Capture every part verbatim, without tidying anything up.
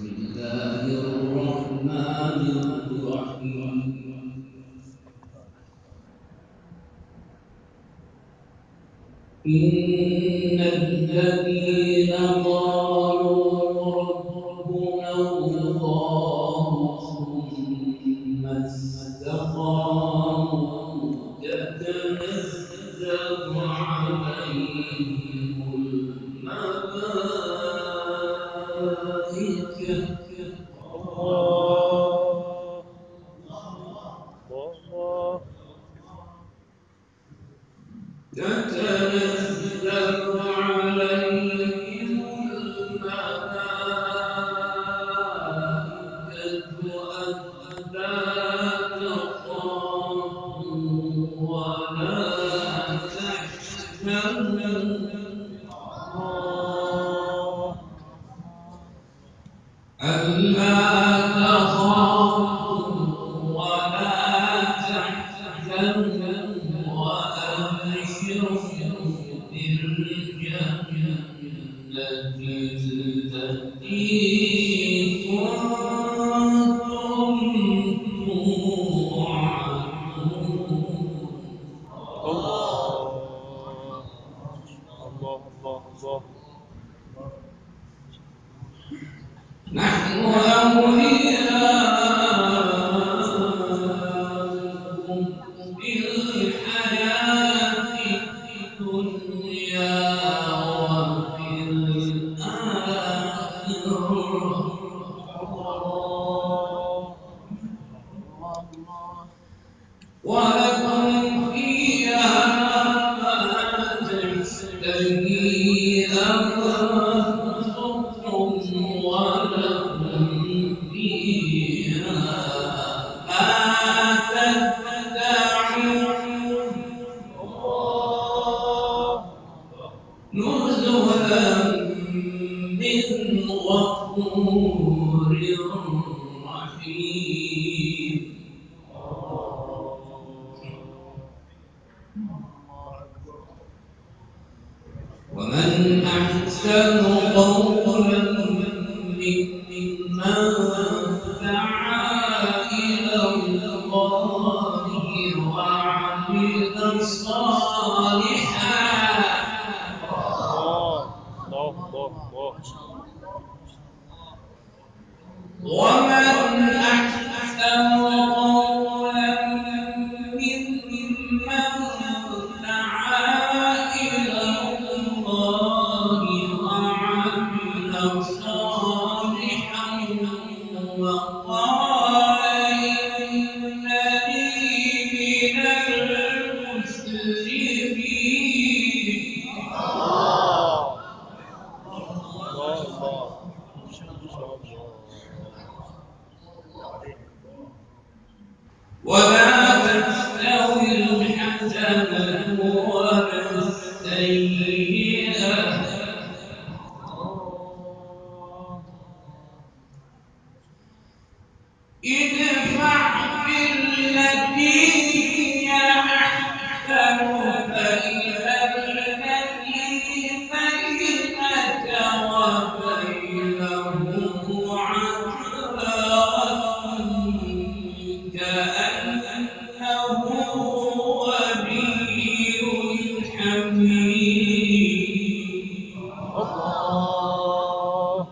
الله الرحمن الرحيم إن الذين قالوا ربنا الله ثم استقاموا تتنزل عليهم الملائكة تتنزل عليهم الملائكة ألا تخافوا ولا تحزنوا ألا تخافوا ولا تحزنوا وأبشروا بالجنة التي كنتم توعدون. الله الله الله الله. نحن أولياؤكم في الحياة الدنيا وفي الآخرة ولكم فيها ما تشتهي أنفسكم ولكم فيها ما تدعون نزلا من غفور رحيم. ومن أحسن قولا ممن دعا إلى الله وعمل صالحا ومن أحسن قولا ممن دعا إلى الله وعمل صالحا وقال إنني من المسلمين. ولا تستوي الحسنة ولا السيئة ادفع بالتي هي أحسن فإذا الذي بينك وبينه عداوة كأنه ولي حميم. الله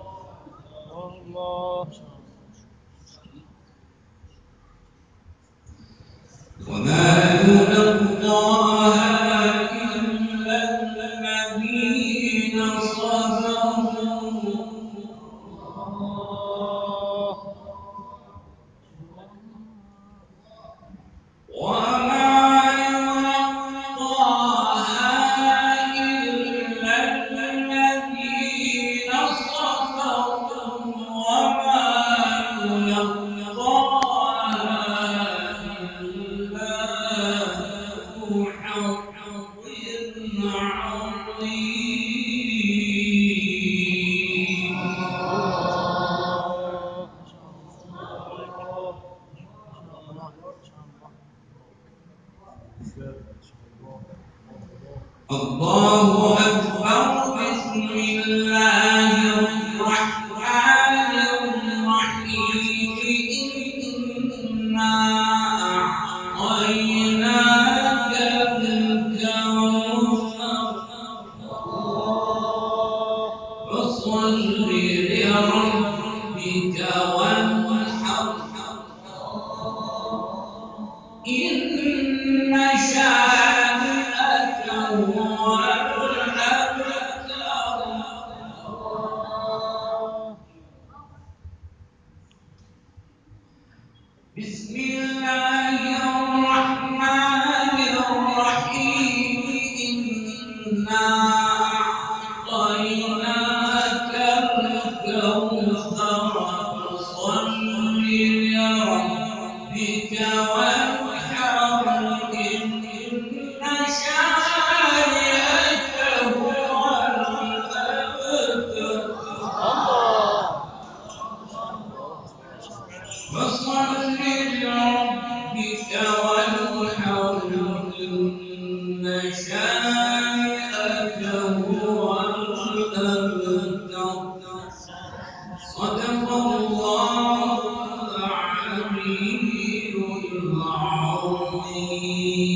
الله. وما يلقاها إلا الذين صبروا وما يلقاها إلا الذين صبروا وما يلقاها إلا ذو حظ عظيم. الله أكبر. بسم الله الرحمن ربك وانحر إن شانئك هو الأبتر. بسم الله الرحمن الرحيم إنا أعطيناك الكوثر فصل لربك وانحر إن شانئك هو الأبتر. فصل لربك وانحر إن شانئك هو الأبتر. صدق الله العلي العظيم.